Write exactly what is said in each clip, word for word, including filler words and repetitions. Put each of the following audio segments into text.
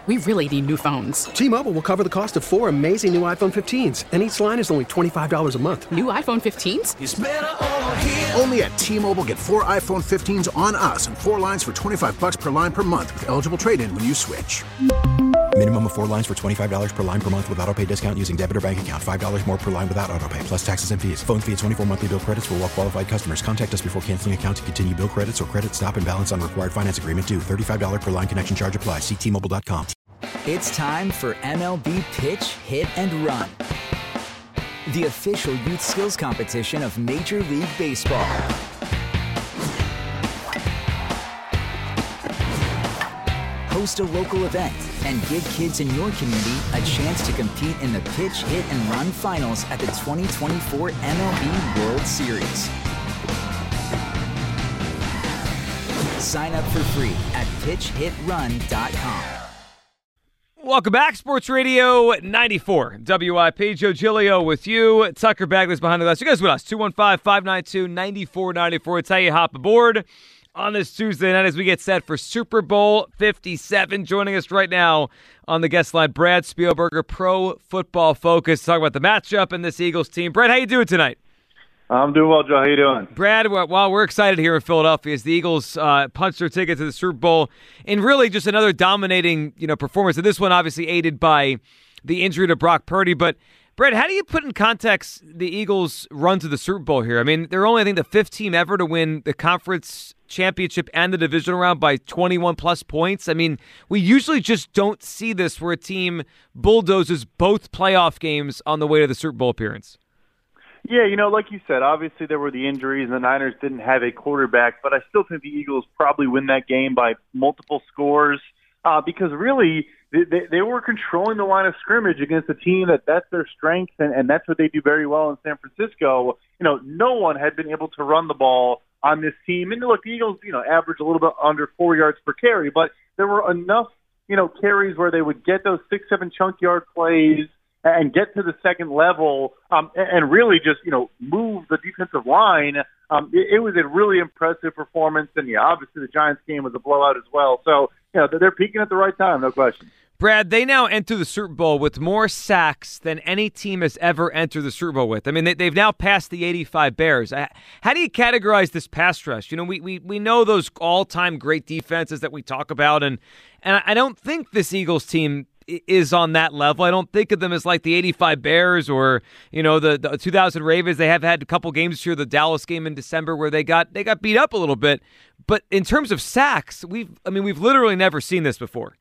We really need new phones. T-Mobile will cover the cost of four amazing new iPhone fifteens, and each line is only twenty-five dollars a month. New iPhone fifteens? It's better over here. Only at T-Mobile, get four iPhone fifteens on us and four lines for twenty-five dollars per line per month with eligible trade-in when you switch. Minimum of four lines for twenty-five dollars per line per month with autopay discount using debit or bank account. five dollars more per line without autopay, plus taxes and fees. Phone fee at twenty-four monthly bill credits for well-qualified customers. Contact us before canceling account to continue bill credits or credit stop and balance on required finance agreement due. thirty-five dollars per line connection charge applies. See T Mobile dot com. It's time for M L B Pitch, Hit, and Run, the official youth skills competition of Major League Baseball. Host a local event and give kids in your community a chance to compete in the Pitch, Hit, and Run finals at the twenty twenty-four M L B World Series. Sign up for free at pitch hit run dot com. Welcome back, Sports Radio ninety-four. W I P, Joe Giglio with you. Tucker Bagley's behind the glass. You guys with us, two one five, five nine two, nine four nine four. It's how you hop aboard on this Tuesday night as we get set for Super Bowl fifty-seven. Joining us right now on the guest line, Brad Spielberger, Pro Football Focus, to talk about the matchup and this Eagles team. Brad, how you doing tonight? I'm doing well, Joe. How you doing? Brad, while we're excited here in Philadelphia as the Eagles uh, punched their ticket to the Super Bowl in really just another dominating, you know, performance. And this one obviously aided by the injury to Brock Purdy. But, Brad, how do you put in context the Eagles' run to the Super Bowl here? I mean, they're only, I think, the fifth team ever to win the conference championship and the divisional round by twenty-one plus points. I mean, we usually just don't see this where a team bulldozes both playoff games on the way to the Super Bowl appearance. Yeah, you know, like you said, obviously there were the injuries and the Niners didn't have a quarterback, but I still think the Eagles probably win that game by multiple scores uh, because really they, they were controlling the line of scrimmage against a team that that's their strength, and, and that's what they do very well in San Francisco. You know, no one had been able to run the ball on this team. And look, the Eagles, you know, average a little bit under four yards per carry, but there were enough, you know, carries where they would get those six, seven chunk yard plays and get to the second level um, and really just, you know, move the defensive line. Um, it, it was a really impressive performance. And, yeah, obviously the Giants game was a blowout as well. So, you know, they're peaking at the right time, no question. Brad, they now enter the Super Bowl with more sacks than any team has ever entered the Super Bowl with. I mean, they, they've now passed the eighty-five Bears. How do you categorize this pass rush? You know, we we, we know those all-time great defenses that we talk about, and, and I don't think this Eagles team is on that level. I don't think of them as like the eighty-five Bears or, you know, the, the two thousand Ravens. They have had a couple games here, the Dallas game in December where they got they got beat up a little bit. But in terms of sacks, we've I mean, we've literally never seen this before.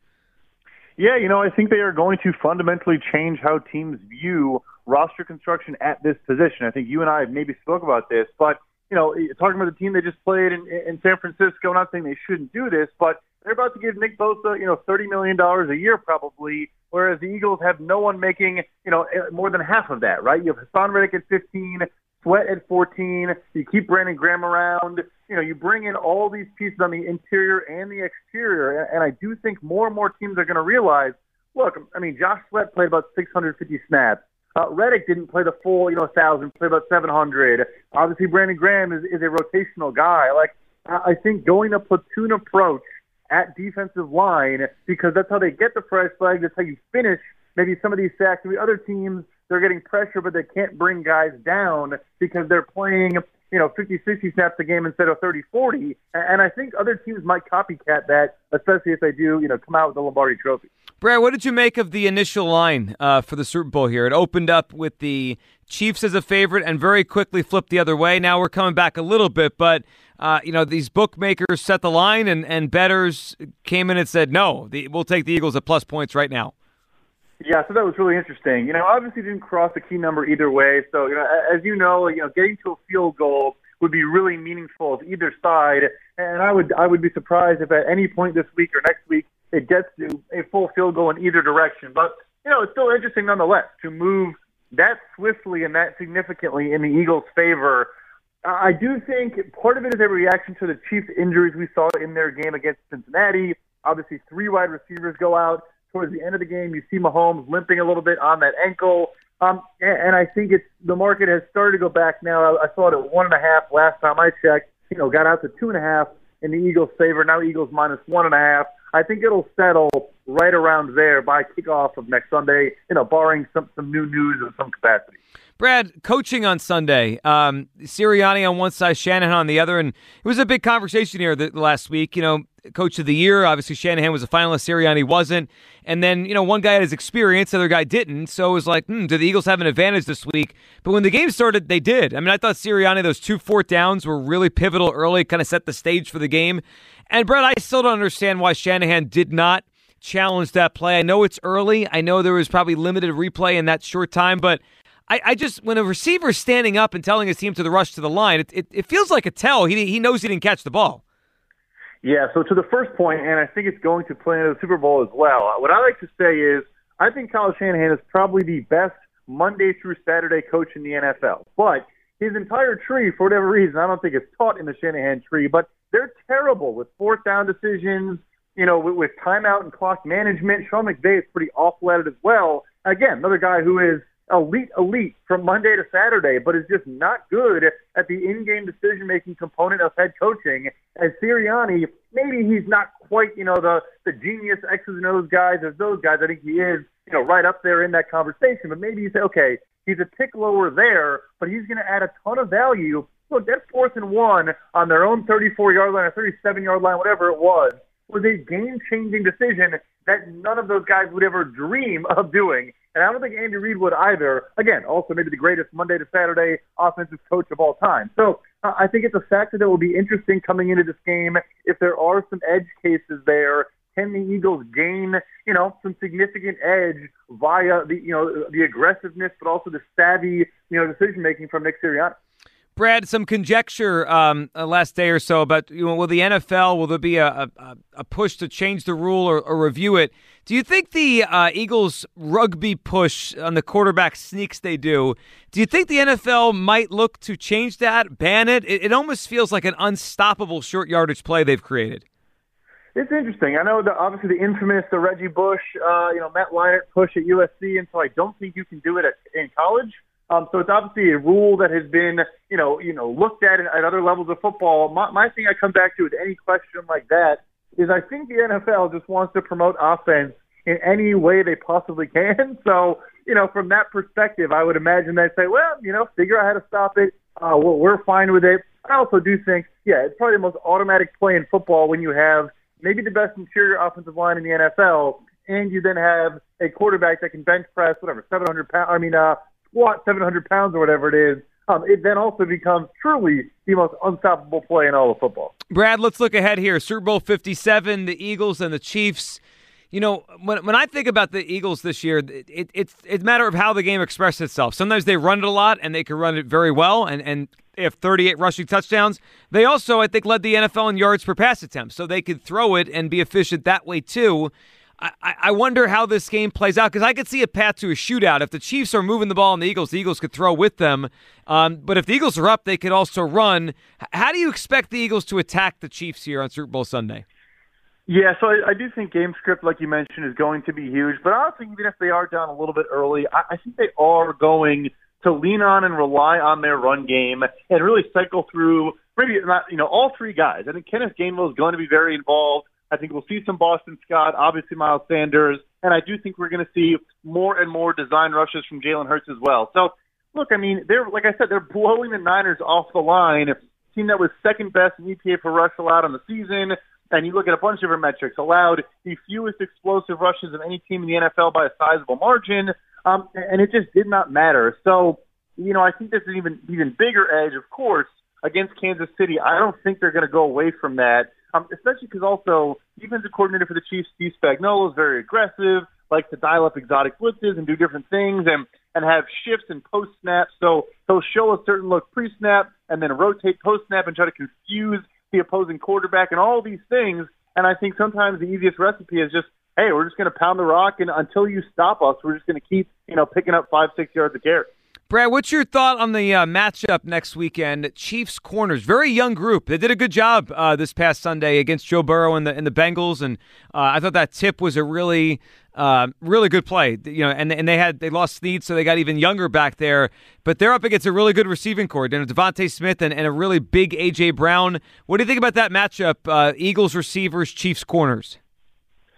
Yeah, you know, I think they are going to fundamentally change how teams view roster construction at this position. I think you and I have maybe spoke about this, but, you know, talking about the team they just played in, in San Francisco, not saying they shouldn't do this, but they're about to give Nick Bosa, you know, thirty million dollars a year probably, whereas the Eagles have no one making, you know, more than half of that, right? You have Hassan Reddick at fifteen, Sweat at fourteen, you keep Brandon Graham around, you know, you bring in all these pieces on the interior and the exterior, and I do think more and more teams are going to realize, look, I mean, Josh Sweat played about six hundred fifty snaps. Uh, Reddick didn't play the full, you know, one thousand, played about seven hundred. Obviously, Brandon Graham is, is a rotational guy. Like, I think going a platoon approach at defensive line, because that's how they get the fresh flag, that's how you finish maybe some of these sacks. Maybe other teams, they're getting pressure, but they can't bring guys down because they're playing, you know, fifty, sixty snaps a game instead of thirty, forty. And I think other teams might copycat that, especially if they do, you know, come out with the Lombardi Trophy. Brad, what did you make of the initial line uh, for the Super Bowl here? It opened up with the Chiefs as a favorite and very quickly flipped the other way. Now we're coming back a little bit, but, uh, you know, these bookmakers set the line and, and bettors came in and said, no, the, we'll take the Eagles at plus points right now. Yeah, so that was really interesting. You know, obviously didn't cross the key number either way. So, you know, as you know, you know, getting to a field goal would be really meaningful of either side. And I would I would be surprised if at any point this week or next week it gets to a full field goal in either direction. But, you know, it's still interesting nonetheless to move that swiftly and that significantly in the Eagles' favor. I do think part of it is a reaction to the Chiefs' injuries we saw in their game against Cincinnati. Obviously, three wide receivers go out. Towards the end of the game, you see Mahomes limping a little bit on that ankle. Um, and, and I think it's the market has started to go back now. I, I saw it at one and a half last time I checked. You know, got out to two and a half in the Eagles' favor. Now Eagles minus one and a half. I think it'll settle right around there by kickoff of next Sunday, you know, barring some, some new news of some capacity. Brad, coaching on Sunday, um, Sirianni on one side, Shanahan on the other, and it was a big conversation here the, last week. You know, Coach of the Year, obviously Shanahan was a finalist, Sirianni wasn't, and then, you know, one guy had his experience, the other guy didn't, so it was like, hmm, do the Eagles have an advantage this week? But when the game started, they did. I mean, I thought Sirianni, those two fourth downs were really pivotal early, kind of set the stage for the game. And, Brad, I still don't understand why Shanahan did not challenge that play. I know it's early. I know there was probably limited replay in that short time, but I, I just, when a receiver's standing up and telling his team to the rush to the line, it, it, it feels like a tell. He he knows he didn't catch the ball. Yeah, so to the first point, and I think it's going to play into the Super Bowl as well, what I like to say is I think Kyle Shanahan is probably the best Monday through Saturday coach in the N F L. But his entire tree, for whatever reason, I don't think it's taught in the Shanahan tree, but they're terrible with fourth down decisions, you know, with, with timeout and clock management. Sean McVay is pretty awful at it as well. Again, another guy who is elite, elite from Monday to Saturday, but is just not good at the in-game decision-making component of head coaching. As Sirianni, maybe he's not quite, you know, the, the genius X's and O's guys as those guys. I think he is, you know, right up there in that conversation. But maybe you say, okay, he's a tick lower there, but he's going to add a ton of value. Look, that fourth and one on their own thirty-four-yard line or thirty-seven-yard line, whatever it was, was a game-changing decision that none of those guys would ever dream of doing. And I don't think Andy Reid would either. Again, also maybe the greatest Monday to Saturday offensive coach of all time. So uh, I think it's a factor that will be interesting coming into this game. If there are some edge cases there, can the Eagles gain, you know, some significant edge via the, you know, the aggressiveness, but also the savvy, you know, decision-making from Nick Sirianni? Brad, some conjecture um, uh, last day or so about, you know, will the N F L, will there be a, a, a push to change the rule or, or review it? Do you think the uh, Eagles rugby push on the quarterback sneaks they do, do you think the N F L might look to change that, ban it? It, it almost feels like an unstoppable short yardage play they've created. It's interesting. I know that obviously the infamous, the Reggie Bush, uh, you know, Matt Leinart push at U S C, and so I don't think you can do it at, in college. Um, so it's obviously a rule that has been, you know, you know, looked at at other levels of football. My, my thing I come back to with any question like that is I think the N F L just wants to promote offense in any way they possibly can. So, you know, from that perspective, I would imagine they'd say, well, you know, figure out how to stop it. Uh, we're, we're fine with it. I also do think, yeah, it's probably the most automatic play in football when you have maybe the best interior offensive line in the N F L, and you then have a quarterback that can bench press, whatever, seven hundred pounds, I mean, uh, squat seven hundred pounds or whatever it is. Um, it then also becomes truly the most unstoppable play in all of football. Brad, let's look ahead here. Super Bowl fifty-seven, the Eagles and the Chiefs. You know, when when I think about the Eagles this year, it, it, it's it's a matter of how the game expresses itself. Sometimes they run it a lot, and they can run it very well, and, and they have thirty-eight rushing touchdowns. They also, I think, led the N F L in yards per pass attempt, so they could throw it and be efficient that way too. I, I wonder how this game plays out, because I could see a path to a shootout. If the Chiefs are moving the ball on the Eagles, the Eagles could throw with them. Um, but if the Eagles are up, they could also run. How do you expect the Eagles to attack the Chiefs here on Super Bowl Sunday? Yeah, so I, I do think game script, like you mentioned, is going to be huge. But honestly, even if they are down a little bit early, I, I think they are going to lean on and rely on their run game and really cycle through maybe not, you know, all three guys. I think Kenneth Gainwell is going to be very involved. I think we'll see some Boston Scott, obviously Miles Sanders, and I do think we're going to see more and more design rushes from Jalen Hurts as well. So, look, I mean, they're like I said, they're blowing the Niners off the line. A team that was second best in E P A per rush allowed on the season, and you look at a bunch of different metrics, allowed the fewest explosive rushes of any team in the N F L by a sizable margin, um, and it just did not matter. So, you know, I think there's an even even bigger edge, of course, against Kansas City. I don't think they're going to go away from that. Um, especially because also defensive coordinator for the Chiefs, Steve Spagnuolo, is very aggressive, likes to dial up exotic blitzes and do different things and, and have shifts and post-snap. So he'll show a certain look pre-snap and then rotate post-snap and try to confuse the opposing quarterback and all these things. And I think sometimes the easiest recipe is just, hey, we're just going to pound the rock, and until you stop us, we're just going to keep, you know, picking up five, six yards of carry. Brad, what's your thought on the uh, matchup next weekend? Chiefs corners, very young group. They did a good job uh, this past Sunday against Joe Burrow and the and the Bengals, and uh, I thought that tip was a really, uh, really good play. You know, and and they had they lost Snead, so they got even younger back there. But they're up against a really good receiving core, you know, Devontae Smith and, and a really big A J Brown. What do you think about that matchup? Uh, Eagles receivers, Chiefs corners.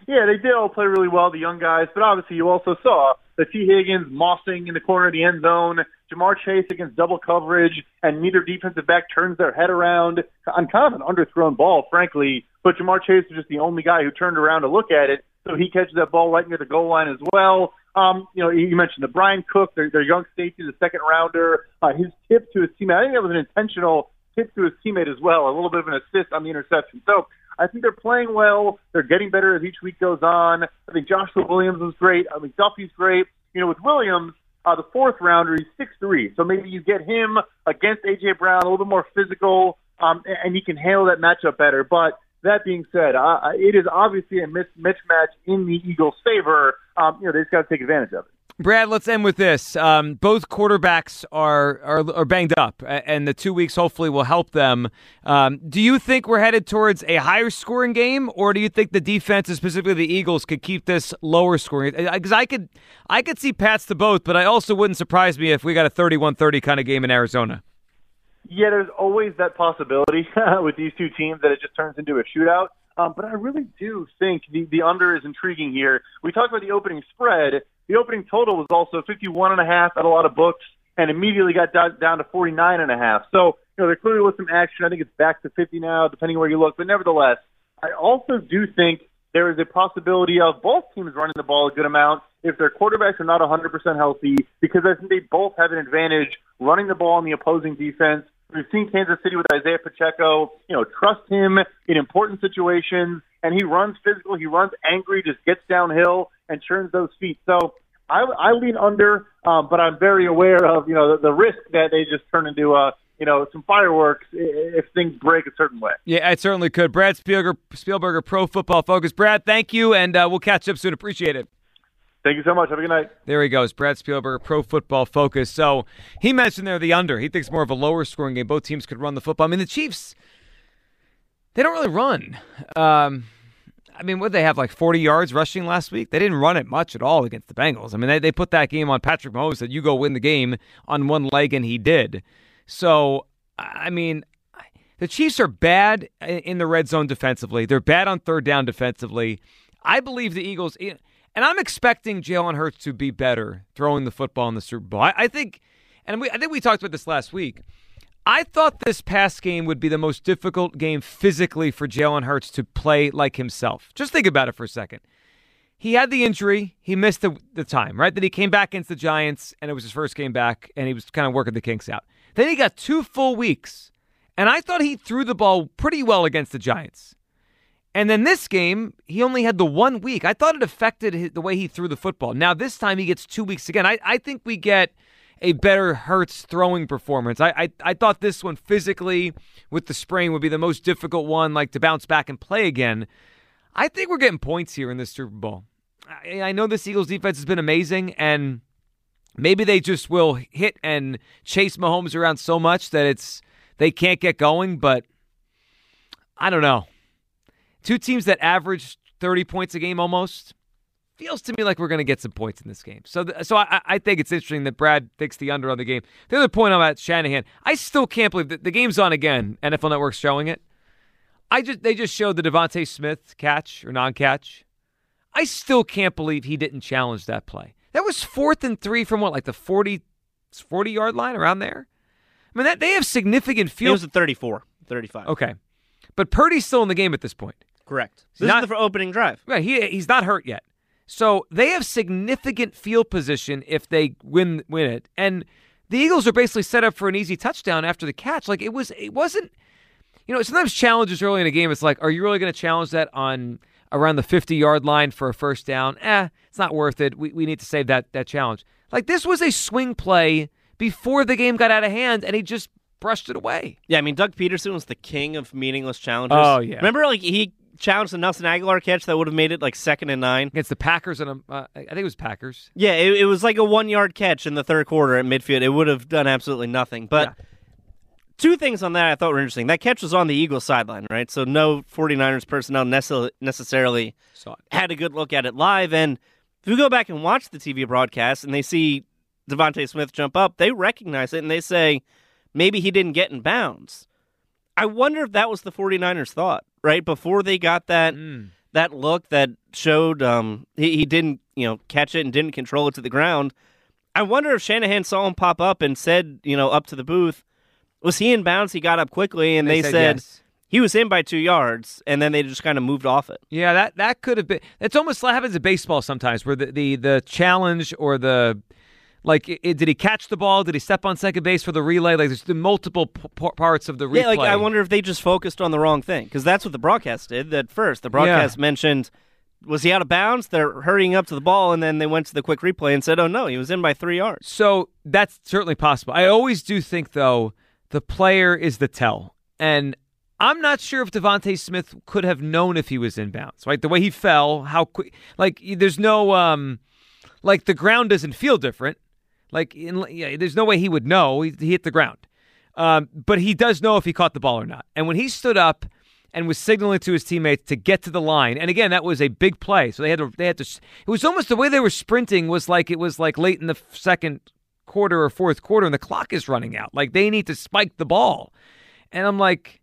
Yeah, they did all play really well, the young guys, but obviously you also saw the T. Higgins mossing in the corner of the end zone, Jamar Chase against double coverage, and neither defensive back turns their head around on kind of an underthrown ball, frankly, but Jamar Chase was just the only guy who turned around to look at it, so he catches that ball right near the goal line as well. Um, you know, you mentioned the Brian Cook, their, their young safety, the second rounder, uh, his tip to his teammate. I think that was an intentional tip to his teammate as well, a little bit of an assist on the interception. So I think they're playing well. They're getting better as each week goes on. I think Joshua Williams was great. I think Duffy's great. You know, with Williams, uh, the fourth rounder, he's six three. So maybe you get him against A J. Brown, a little bit more physical, um, and he can handle that matchup better. But that being said, uh, it is obviously a mismatch in the Eagles' favor. Um, you know, they just got to take advantage of it. Brad, let's end with this. Um, both quarterbacks are, are are banged up, and the two weeks hopefully will help them. Um, do you think we're headed towards a higher scoring game, or do you think the defense, specifically the Eagles, could keep this lower scoring? Because I could, I could see paths to both, but I also wouldn't surprise me if we got a thirty-one thirty kind of game in Arizona. Yeah, there's always that possibility with these two teams that it just turns into a shootout. Um, but I really do think the, the under is intriguing here. We talked about the opening spread. The opening total was also fifty-one and a half at a lot of books, and immediately got down, down to forty-nine and a half. So, you know, there clearly was some action. I think it's back to fifty now, depending where you look. But nevertheless, I also do think there is a possibility of both teams running the ball a good amount if their quarterbacks are not one hundred percent healthy, because I think they both have an advantage running the ball in the opposing defense. We've seen Kansas City with Isaiah Pacheco, you know, trust him in important situations, and he runs physical, he runs angry, just gets downhill and churns those feet. So I, I lean under, um, but I'm very aware of, you know, the, the risk that they just turn into a, you know, some fireworks if things break a certain way. Yeah, it certainly could. Brad Spielberger, Spielberger, Pro Football Focus. Brad, thank you, and uh, we'll catch up soon. Appreciate it. Thank you so much. Have a good night. There he goes, Brad Spielberger, Pro Football Focus. So he mentioned there the under. He thinks more of a lower scoring game. Both teams could run the football. I mean, the Chiefs, they don't really run. Um, I mean, what did they have, like forty yards rushing last week? They didn't run it much at all against the Bengals. I mean, they, they put that game on Patrick Mahomes, said you go win the game on one leg, and he did. So, I mean, the Chiefs are bad in the red zone defensively. They're bad on third down defensively. I believe the Eagles... And I'm expecting Jalen Hurts to be better throwing the football in the Super Bowl. I, I think, and we, I think we talked about this last week. I thought this past game would be the most difficult game physically for Jalen Hurts to play like himself. Just think about it for a second. He had the injury. He missed the, the time, right? Then he came back against the Giants, and it was his first game back, and he was kind of working the kinks out. Then he got two full weeks, and I thought he threw the ball pretty well against the Giants. And then this game, he only had the one week. I thought it affected his, the way he threw the football. Now, this time he gets two weeks again. I, I think we get a better Hurts throwing performance. I, I I thought this one physically with the sprain would be the most difficult one, like to bounce back and play again. I think we're getting points here in this Super Bowl. I, I know this Eagles defense has been amazing, and maybe they just will hit and chase Mahomes around so much that it's they can't get going, but I don't know. Two teams that average thirty points a game almost feels to me like we're going to get some points in this game. So th- so I, I think it's interesting that Brad thinks the under on the game. The other point about Shanahan, I still can't believe that the game's on again. N F L Network's showing it. I just They just showed the Devontae Smith catch or non-catch. I still can't believe he didn't challenge that play. That was fourth and three from what, like the forty, forty-yard line around there? I mean, that they have significant field. It was at thirty-four, thirty-five. Okay. But Purdy's still in the game at this point. Correct. He's This not, is the opening drive. Right, he he's not hurt yet. So they have significant field position if they win win it. And the Eagles are basically set up for an easy touchdown after the catch. Like it was it wasn't you know, sometimes challenges early in a game, it's like, are you really going to challenge that on around the fifty-yard line for a first down? Eh, it's not worth it. We we need to save that that challenge. Like this was a swing play before the game got out of hand, and he just brushed it away. Yeah, I mean, Doug Peterson was the king of meaningless challenges. Oh, yeah. Remember, like, he challenged the Nelson Aguilar catch that would have made it, like, second and nine? Against the Packers, and uh, I think it was Packers. Yeah, it, it was like a one-yard catch in the third quarter at midfield. It would have done absolutely nothing. But Yeah. two things on that I thought were interesting. That catch was on the Eagles sideline, right? So no 49ers personnel necess- necessarily Saw it. had a good look at it live. And if you go back and watch the T V broadcast and they see Devontae Smith jump up, they recognize it and they say, maybe he didn't get in bounds. I wonder if that was the 49ers thought, right? Before they got that Mm. that look that showed um, he, he didn't, you know, catch it and didn't control it to the ground. I wonder if Shanahan saw him pop up and said, you know, up to the booth, was he in bounds? He got up quickly, and, and they, they said, said yes. He was in by two yards, and then they just kind of moved off it. Yeah, that, that could have been. It's almost what happens in baseball sometimes, where the, the, the challenge or the, like, it, did he catch the ball? Did he step on second base for the relay? Like, there's the multiple p- parts of the replay. Yeah, like, I wonder if they just focused on the wrong thing, because that's what the broadcast did at first. The broadcast yeah. mentioned, was he out of bounds? They're hurrying up to the ball, and then they went to the quick replay and said, oh, no, he was in by three yards. So that's certainly possible. I always do think, though, the player is the tell. And I'm not sure if DeVonta Smith could have known if he was in bounds, right? The way he fell, how quick, like there's no, um, like the ground doesn't feel different. Like, in, yeah, there's no way he would know. He, he hit the ground. Um, but he does know if he caught the ball or not. And when he stood up and was signaling to his teammates to get to the line, and again, that was a big play. So they had to, they had to, it was almost the way they were sprinting was like, it was like late in the second quarter or fourth quarter and the clock is running out. Like they need to spike the ball. And I'm like,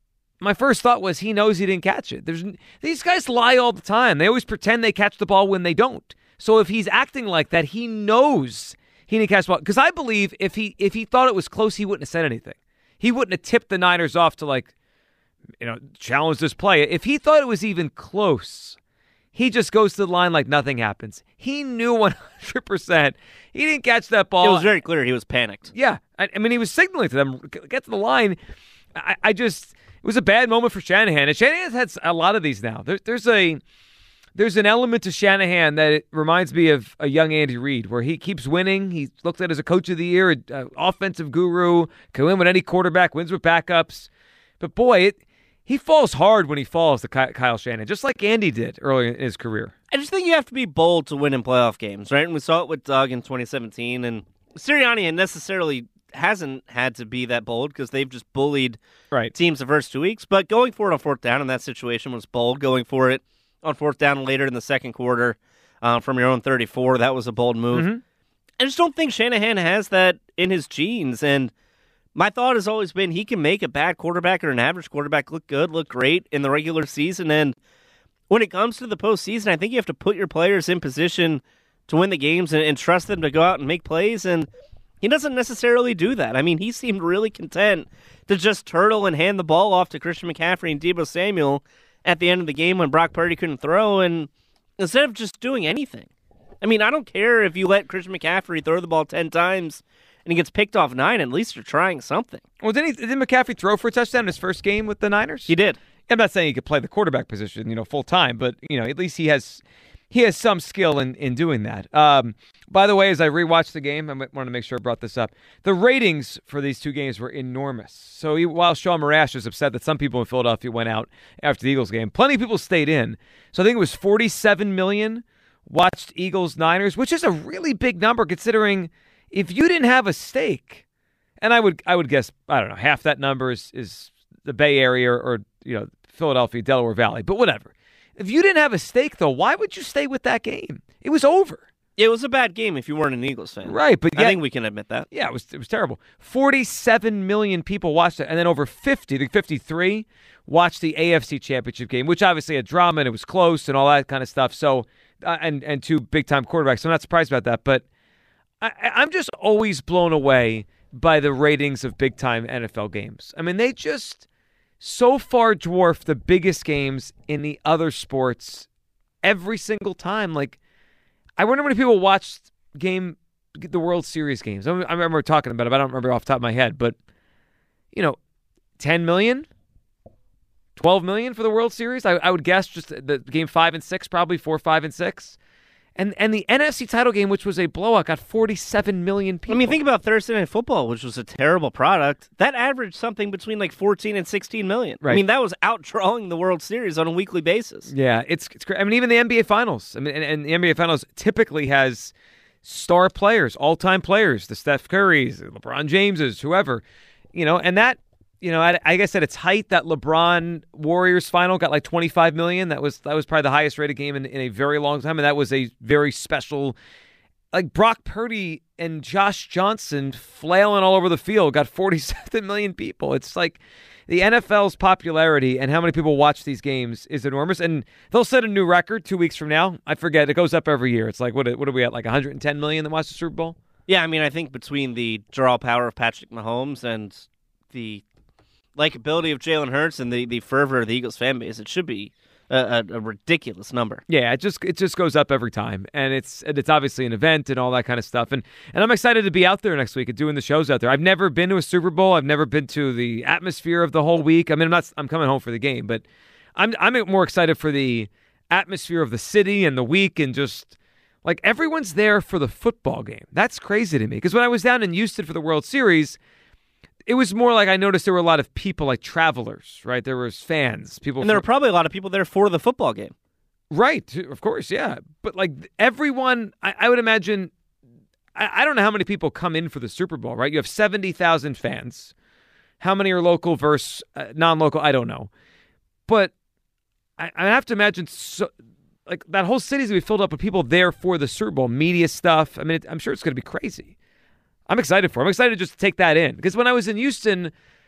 my first thought was he knows he didn't catch it. There's These guys lie all the time. They always pretend they catch the ball when they don't. So if he's acting like that, he knows he didn't catch the ball. Because I believe if he if he thought it was close, he wouldn't have said anything. He wouldn't have tipped the Niners off to, like, you know, challenge this play. If he thought it was even close, he just goes to the line like nothing happens. He knew one hundred percent he didn't catch that ball. It was very clear he was panicked. Yeah. I, I mean, he was signaling to them, get to the line. I, I just... It was a bad moment for Shanahan, and Shanahan's had a lot of these now. There, there's a there's an element to Shanahan that it reminds me of a young Andy Reid, where he keeps winning. He's looked at as a coach of the year, an offensive guru, can win with any quarterback, wins with backups. But boy, it, he falls hard when he falls to Kyle Shanahan, just like Andy did early in his career. I just think you have to be bold to win in playoff games, right? And we saw it with Doug in twenty seventeen, and Sirianni necessarily hasn't had to be that bold because they've just bullied right. teams the first two weeks. But going for it on fourth down in that situation was bold. Going for it on fourth down later in the second quarter uh, from your own thirty-four, that was a bold move. Mm-hmm. I just don't think Shanahan has that in his genes. And my thought has always been he can make a bad quarterback or an average quarterback look good, look great in the regular season. And when it comes to the postseason, I think you have to put your players in position to win the games and, and trust them to go out and make plays. And he doesn't necessarily do that. I mean, he seemed really content to just turtle and hand the ball off to Christian McCaffrey and Deebo Samuel at the end of the game when Brock Purdy couldn't throw, and instead of just doing anything. I mean, I don't care if you let Christian McCaffrey throw the ball ten times and he gets picked off nine. At least you're trying something. Well, didn't, he, didn't McCaffrey throw for a touchdown in his first game with the Niners? He did. I'm not saying he could play the quarterback position, you know, full time, but you know, at least he has he has some skill in, in doing that. Um, by the way, as I rewatched the game, I wanted to make sure I brought this up. The ratings for these two games were enormous. So he, while Sean Marash was upset that some people in Philadelphia went out after the Eagles game, plenty of people stayed in. So I think it was forty-seven million watched Eagles-Niners, which is a really big number considering if you didn't have a stake, and I would I would guess, I don't know, half that number is, is the Bay Area or, or you know Philadelphia, Delaware Valley, but whatever. If you didn't have a stake, though, why would you stay with that game? It was over. It was a bad game if you weren't an Eagles fan. Right, but I yet, think we can admit that. Yeah, it was it was terrible. forty-seven million people watched it, and then over fifty, I think fifty-three, watched the A F C Championship game, which obviously had drama and it was close and all that kind of stuff. So, uh, and and two big-time quarterbacks, so I'm not surprised about that. But I, I'm just always blown away by the ratings of big-time N F L games. I mean, they just so far dwarf the biggest games in the other sports every single time. Like, I wonder how many people watched game the World Series games. I remember talking about it, but I don't remember off the top of my head. But, you know, ten million, twelve million for the World Series. I, I would guess just the game five and six, probably four, five, and six. And and the N F C title game, which was a blowout, got forty-seven million people. I mean, think about Thursday Night Football, which was a terrible product. That averaged something between like fourteen and sixteen million. Right. I mean, that was outdrawing the World Series on a weekly basis. Yeah, it's it's great. I mean, even the N B A Finals. I mean, and, and the N B A Finals typically has star players, all-time players, the Steph Currys, the LeBron Jameses, whoever, you know, and that, you know, I, I guess at its height, that LeBron Warriors final got like twenty-five million. That was that was probably the highest rated game in, in a very long time, and that was a very special. Like Brock Purdy and Josh Johnson flailing all over the field got forty-seven million people. It's like the N F L's popularity and how many people watch these games is enormous. And they'll set a new record two weeks from now. I forget. It goes up every year. It's like, what, what are we at, like one hundred ten million that watch the Super Bowl? Yeah, I mean, I think between the draw power of Patrick Mahomes and the likability of Jalen Hurts and the, the fervor of the Eagles fan base, it should be a, a, a ridiculous number. Yeah, it just it just goes up every time, and it's and it's obviously an event and all that kind of stuff. And and I'm excited to be out there next week and doing the shows out there. I've never been to a Super Bowl. I've never been to the atmosphere of the whole week. I mean, I'm not I'm coming home for the game, but I'm I'm more excited for the atmosphere of the city and the week and just. Like, everyone's there for the football game. That's crazy to me. Because when I was down in Houston for the World Series, it was more like I noticed there were a lot of people, like travelers, right? There was fans. people, And there from... were probably a lot of people there for the football game. Right, of course, yeah. But, like, everyone, I, I would imagine, I, I don't know how many people come in for the Super Bowl, right? You have seventy thousand fans. How many are local versus uh, non-local? I don't know. But I, I have to imagine... so. Like, that whole city's going to be filled up with people there for the Super Bowl, media stuff. I mean, it, I'm sure it's going to be crazy. I'm excited for it. I'm excited just to take that in. Because when I was in Houston,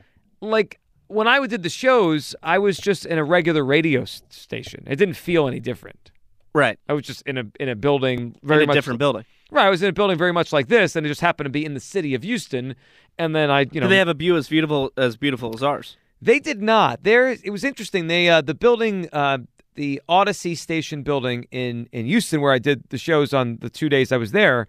like, when I did the shows, I was just in a regular radio s- station. It didn't feel any different. Right. I was just in a in a building very in a much... different building. Right. I was in a building very much like this, and it just happened to be in the city of Houston. And then I, you know... Do they have a view as beautiful as beautiful as ours? They did not. There, it was interesting. They uh, the building... Uh, the Odyssey Station building in, in Houston, where I did the shows on the two days I was there,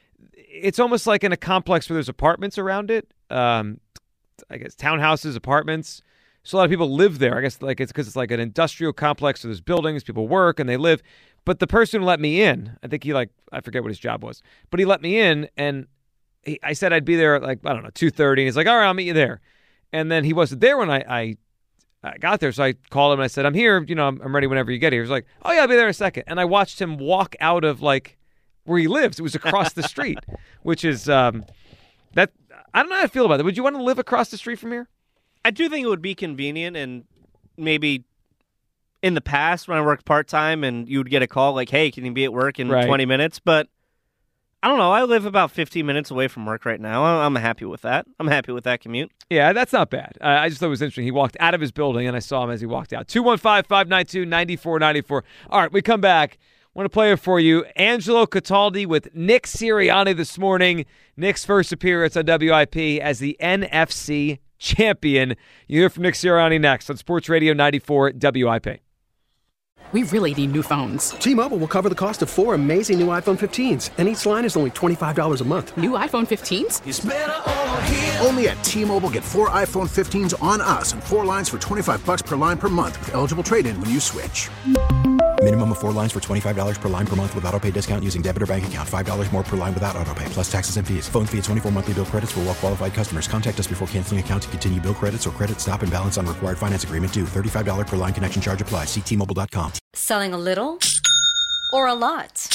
it's almost like in a complex where there's apartments around it. Um, I guess townhouses, apartments. So a lot of people live there. I guess like it's because it's like an industrial complex, so there's buildings, people work, and they live. But the person who let me in, I think he like, I forget what his job was, but he let me in, and he, I said I'd be there at like, I don't know, two thirty, and he's like, all right, I'll meet you there. And then he wasn't there when I, I I got there, so I called him and I said, I'm here, you know, I'm, I'm ready whenever you get here. He was like, oh yeah, I'll be there in a second. And I watched him walk out of like where he lives. It was across the street, which is, um, that, I don't know how I feel about it. Would you want to live across the street from here? I do think it would be convenient, and maybe in the past when I worked part-time and you would get a call like, hey, can you be at work in right. twenty minutes? But I don't know. I live about fifteen minutes away from work right now. I'm happy with that. I'm happy with that commute. Yeah, that's not bad. Uh, I just thought it was interesting. He walked out of his building, and I saw him as he walked out. two one five, five nine two, nine four nine four. All right, we come back. I want to play it for you. Angelo Cataldi with Nick Sirianni this morning. Nick's first appearance on W I P as the N F C champion. You hear from Nick Sirianni next on Sports Radio ninety-four W I P. We really need new phones. T-Mobile will cover the cost of four amazing new iPhone fifteens, and each line is only twenty-five dollars a month. New iPhone fifteens? It's better over here. Only at T-Mobile, get four iPhone fifteens on us and four lines for twenty-five bucks per line per month with eligible trade-in when you switch. Minimum of four lines for twenty-five dollars per line per month with auto pay discount using debit or bank account. five dollars more per line without auto pay, plus taxes and fees. Phone fee at twenty-four monthly bill credits for well-qualified customers. Contact us before canceling account to continue bill credits or credit stop and balance on required finance agreement due. thirty-five dollars per line connection charge applies. See T Mobile dot com. Selling a little or a lot?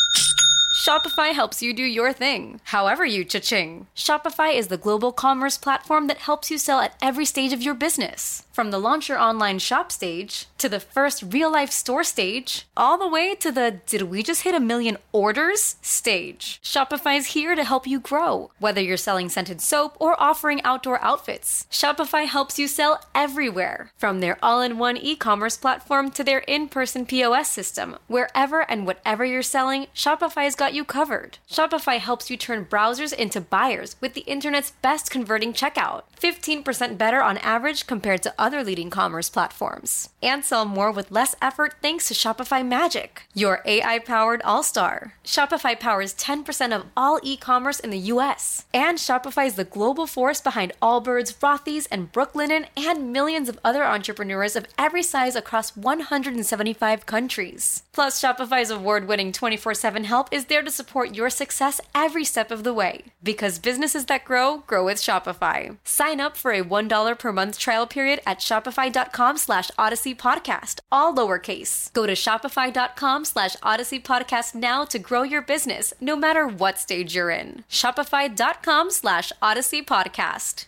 Shopify helps you do your thing, however you cha-ching. Shopify is the global commerce platform that helps you sell at every stage of your business. From the launch your online shop stage, to the first real-life store stage, all the way to the did we just hit a million orders stage. Shopify's here to help you grow. Whether you're selling scented soap or offering outdoor outfits, Shopify helps you sell everywhere. From their all-in-one e-commerce platform to their in-person P O S system, wherever and whatever you're selling, Shopify's got you covered. Shopify helps you turn browsers into buyers with the internet's best converting checkout. fifteen percent better on average compared to other leading commerce platforms. And sell more with less effort thanks to Shopify Magic, your A I-powered all-star. Shopify powers ten percent of all e-commerce in the U S. And Shopify is the global force behind Allbirds, Rothy's, and Brooklinen, and millions of other entrepreneurs of every size across one hundred seventy-five countries. Plus, Shopify's award-winning twenty-four seven help is there to support your success every step of the way. Because businesses that grow, grow with Shopify. Sign up for a one dollar per month trial period at shopify.com slash Odyssey Podcast, all lowercase. Go to shopify.com slash Odyssey Podcast now to grow your business, no matter what stage you're in. Shopify.com slash Odyssey Podcast.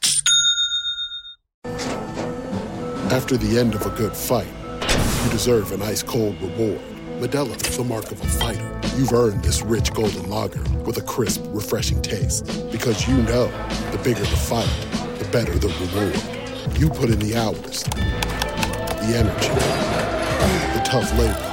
After the end of a good fight, you deserve an ice-cold reward. Medalla is the mark of a fighter. you've earned this rich golden lager with a crisp, refreshing taste. Because you know, the bigger the fight, the better the reward. You put in the hours, the energy, the tough labor.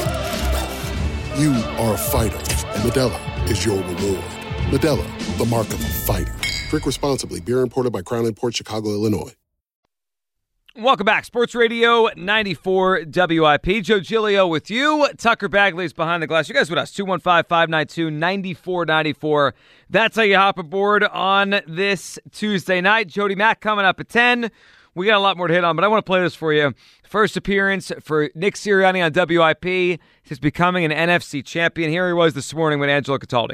You are a fighter, and Modelo is your reward. Modelo, the mark of a fighter. Drink responsibly. Beer imported by Crown Imports, Chicago, Illinois. Welcome back. Sports Radio ninety-four W I P. Joe Giglio with you. Tucker Bagley is behind the glass. You guys with us. two one five, five nine two, nine four nine four. That's how you hop aboard on this Tuesday night. Jody Mack coming up at ten. We got a lot more to hit on, but I want to play this for you. First appearance for Nick Sirianni on W I P since becoming an N F C champion. Here he was this morning with Angelo Cataldi.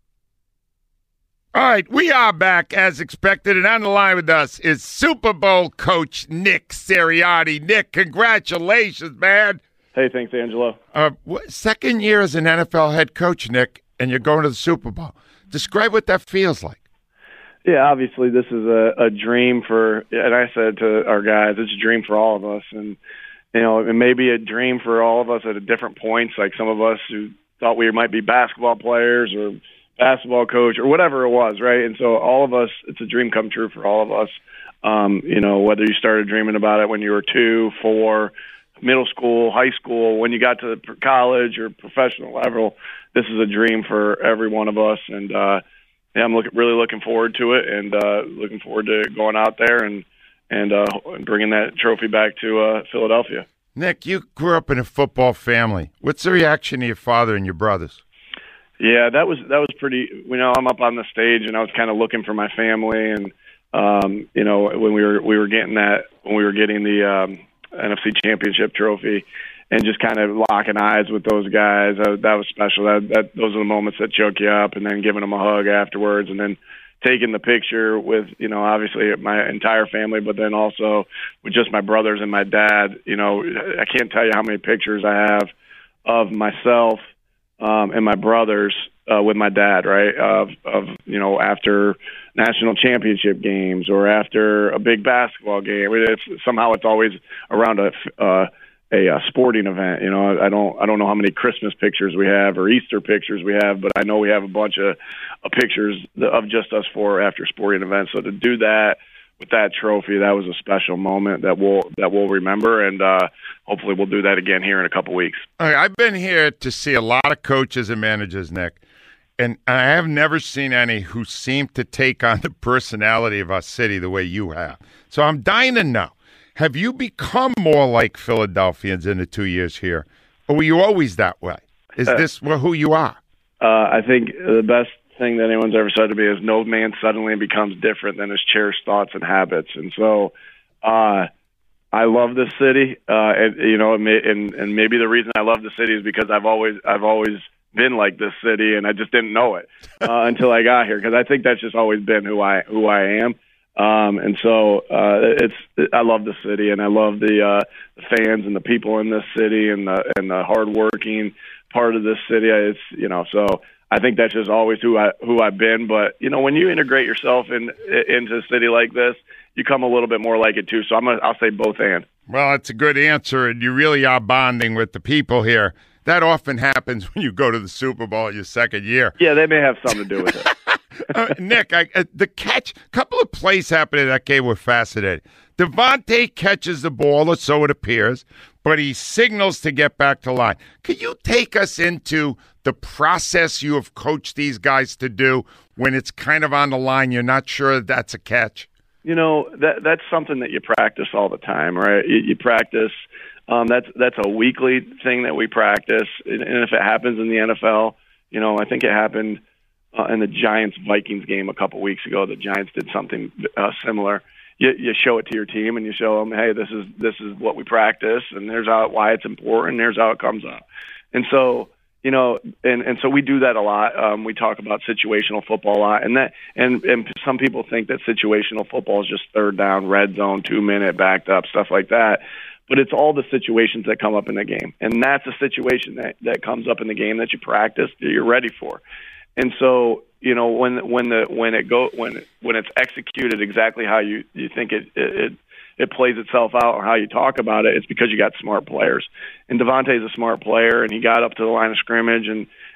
All right, we are back as expected, and on the line with us is Super Bowl coach Nick Sirianni. Nick, congratulations, man. Hey, thanks, Angelo. Uh, what, second year as an N F L head coach, Nick, and you're going to the Super Bowl. Describe what that feels like. Yeah, obviously this is a, a dream for, and I said to our guys, it's a dream for all of us. And, you know, it may be a dream for all of us at a different points, like some of us who thought we might be basketball players or basketball coach or whatever it was, right? And so all of us, it's a dream come true for all of us. Um, you know, whether you started dreaming about it when you were two, four, middle school, high school, when you got to college or professional level, this is a dream for every one of us. And uh, yeah, I'm look, really looking forward to it, and uh, looking forward to going out there and and uh, bringing that trophy back to uh, Philadelphia. Nick, you grew up in a football family. What's the reaction to your father and your brothers? Yeah, that was that was pretty. You know, I'm up on the stage, and I was kind of looking for my family, and um, you know, when we were we were getting that when we were getting the um, N F C Championship trophy, and just kind of locking eyes with those guys, that, that was special. That, that those are the moments that choke you up, and then giving them a hug afterwards, and then taking the picture with, you know, obviously my entire family, but then also with just my brothers and my dad. You know, I can't tell you how many pictures I have of myself um, and my brothers uh, with my dad, right? Of, of, you know, after national championship games or after a big basketball game. It's, somehow it's always around a, uh, a, a sporting event. You know, I don't, I don't know how many Christmas pictures we have or Easter pictures we have, but I know we have a bunch of, of pictures of just us four after sporting events. So to do that with that trophy, that was a special moment that we'll, that we'll remember. And uh, hopefully we'll do that again here in a couple weeks. All right, I've been here to see a lot of coaches and managers, Nick, and I have never seen any who seem to take on the personality of our city the way you have. So I'm dying to know, have you become more like Philadelphians in the two years here, or were you always that way? Is uh, this who you are? Uh, I think the best thing that anyone's ever said to me is no man suddenly becomes different than his cherished thoughts and habits. And so uh, I love this city, uh, and you know, and, and maybe the reason I love the city is because I've always I've always been like this city, and I just didn't know it uh, until I got here, because I think that's just always been who I who I am. Um, and so uh, it's I love the city, and I love the, uh, the fans and the people in this city, and the and the hardworking part of this city. It's you know, so I think that's just always who I who I've been. But you know, when you integrate yourself in into a city like this, you come a little bit more like it too. So I'm gonna, I'll say both and. Well, it's a good answer, and you really are bonding with the people here. That often happens when you go to the Super Bowl your second year. Yeah, they may have something to do with it. uh, Nick, I, uh, the catch, a couple of plays happened in that game were fascinating. Devontae catches the ball, or so it appears, but he signals to get back to line. Could you take us into the process you have coached these guys to do when it's kind of on the line, you're not sure that that's a catch? You know, that that's something that you practice all the time, right? You, you practice. Um, that's that's a weekly thing that we practice, and if it happens in the N F L, you know, I think it happened uh, in the Giants-Vikings game a couple weeks ago. The Giants did something uh, similar. You, you show it to your team, and you show them, hey, this is this is what we practice, and there's how why it's important. Here's how it comes out, and so you know, and, and so we do that a lot. Um, we talk about situational football a lot, and that and and some people think that situational football is just third down, red zone, two minute, backed up, stuff like that. But it's all the situations that come up in the game. And that's a situation that, that comes up in the game that you practice, that you're ready for. And so, you know, when when the when it go when it, when it's executed exactly how you, you think it, it it plays itself out, or how you talk about it, it's because you got smart players. And Devontae's a smart player, and he got up to the line of scrimmage, and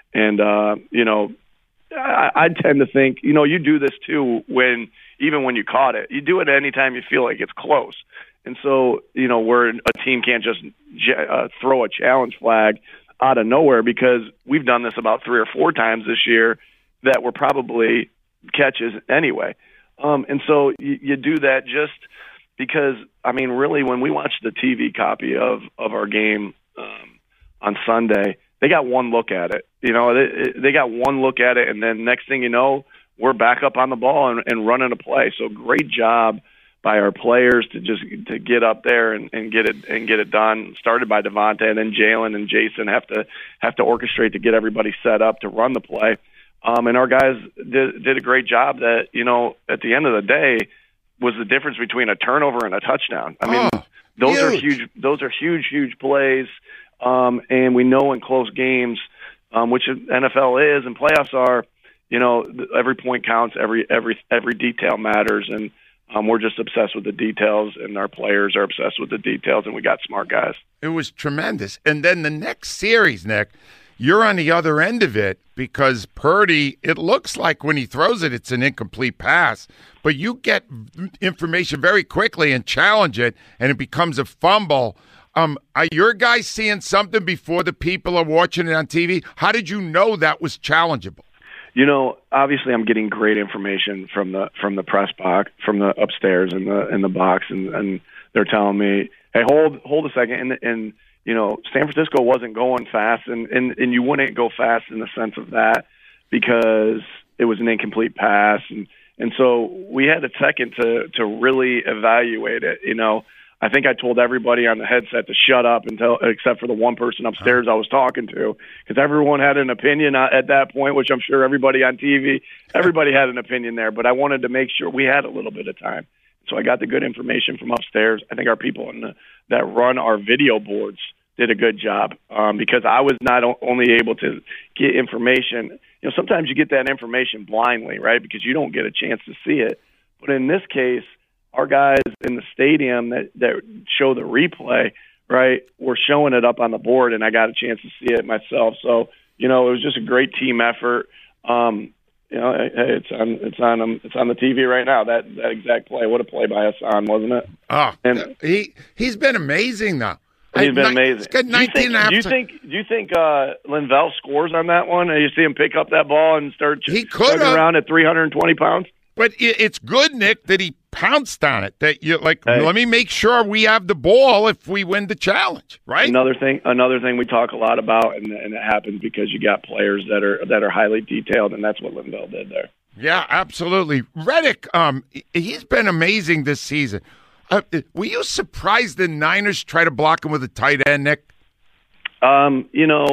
And, uh, you know, I, I tend to think, you know, you do this too when, even when you caught it. You do it anytime you feel like it's close. And so, you know, where a team can't just uh, throw a challenge flag out of nowhere, because we've done this about three or four times this year that were probably catches anyway. Um, and so you, you do that just because, I mean, really, when we watched the T V copy of, of our game um, on Sunday, they got one look at it. You know, they, they got one look at it, and then next thing you know, we're back up on the ball and, and running a play. So great job by our players to just to get up there and, and get it and get it done. Started by Devontae, and then Jalen and Jason have to have to orchestrate to get everybody set up to run the play. Um, and our guys did did a great job. That, you know, at the end of the day, was the difference between a turnover and a touchdown. I mean, oh, those huge. are huge. Those are huge, huge plays. Um, and we know in close games, um, which N F L is and playoffs are, you know, every point counts. Every every every detail matters. And Um, we're just obsessed with the details, and our players are obsessed with the details, and we got smart guys. It was tremendous. And then the next series, Nick, you're on the other end of it because Purdy, it looks like when he throws it, it's an incomplete pass. But you get information very quickly and challenge it, and it becomes a fumble. Um, are your guys seeing something before the people are watching it on T V? How did you know that was challengeable? You know, obviously, I'm getting great information from the from the press box, from the upstairs in the in the box, and, and they're telling me, "Hey, hold hold a second." And and you know, San Francisco wasn't going fast, and, and and you wouldn't go fast in the sense of that because it was an incomplete pass, and and so we had a second to to really evaluate it. You know, I think I told everybody on the headset to shut up until, except for the one person upstairs I was talking to, because everyone had an opinion at that point, which I'm sure everybody on T V, everybody had an opinion there. But I wanted to make sure we had a little bit of time. So I got the good information from upstairs. I think our people in the, that run our video boards did a good job um, because I was not only able to get information. You know, sometimes you get that information blindly, right, because you don't get a chance to see it. But in this case, our guys in the stadium that, that show the replay, right, were showing it up on the board, and I got a chance to see it myself. So, you know, it was just a great team effort. Um, you know, hey, it's on, it's on, um, it's on the T V right now. That that exact play, what a play by Hassan, wasn't it? Oh, and he he's been amazing though. He's been amazing. He's got nineteen do you think? Do you think? Do you think uh, Linval scores on that one? And you see him pick up that ball and start he could around at three hundred twenty pounds. But it's good, Nick, that he pounced on it. That you like. Hey. Let me make sure we have the ball if we win the challenge, right? Another thing, another thing we talk a lot about, and, and it happens because you got players that are that are highly detailed, and that's what Linval did there. Yeah, absolutely. Reddick, um, he's been amazing this season. Uh, were you surprised the Niners try to block him with a tight end, Nick? Um, you know.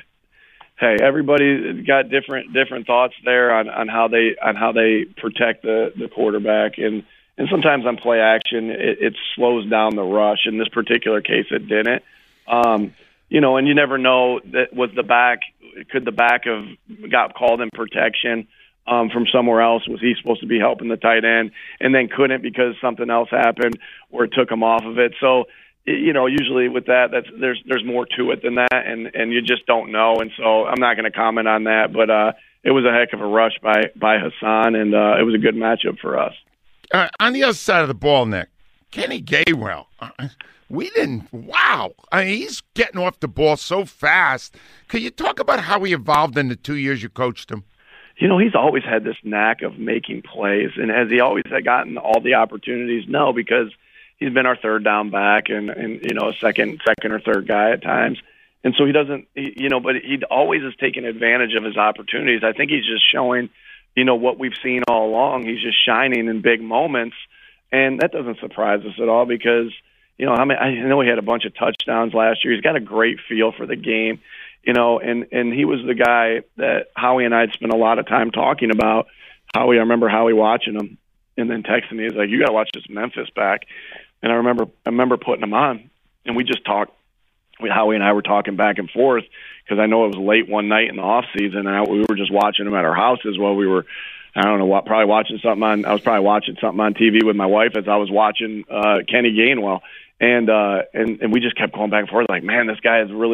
Hey, everybody got different different thoughts there on, on how they on how they protect the, the quarterback, and, and sometimes on play action it, it slows down the rush. In this particular case, it didn't. Um, you know, and you never know that was the back. Could the back have got called in protection um, from somewhere else? Was he supposed to be helping the tight end, and then couldn't because something else happened or it took him off of it? So. You know, usually with that, that's there's there's more to it than that, and, and you just don't know. And so I'm not going to comment on that, but uh, it was a heck of a rush by by Hassan, and uh, it was a good matchup for us. Uh, on the other side of the ball, Nick, Kenny Gainwell, uh, we didn't. Wow, I mean, he's getting off the ball so fast. Could you talk about how he evolved in the two years you coached him? You know, he's always had this knack of making plays, and has he always had gotten all the opportunities? No, because he's been our third down back and, and, you know, a second, second or third guy at times. And so he doesn't, he, you know, but he always has taken advantage of his opportunities. I think he's just showing, you know, what we've seen all along. He's just shining in big moments. And that doesn't surprise us at all because, you know, I mean, I know he had a bunch of touchdowns last year. He's got a great feel for the game, you know, and, and he was the guy that Howie and I had spent a lot of time talking about. Howie, I remember Howie watching him and then texting me. He's like, you got to watch this Memphis back. And I remember I remember putting him on, and we just talked. We, Howie and I were talking back and forth because I know it was late one night in the off season, and I, we were just watching him at our houses while we were, I don't know what, probably watching something on. I was probably watching something on T V with my wife as I was watching uh, Kenny Gainwell, and uh, and and we just kept going back and forth like, man, this guy is really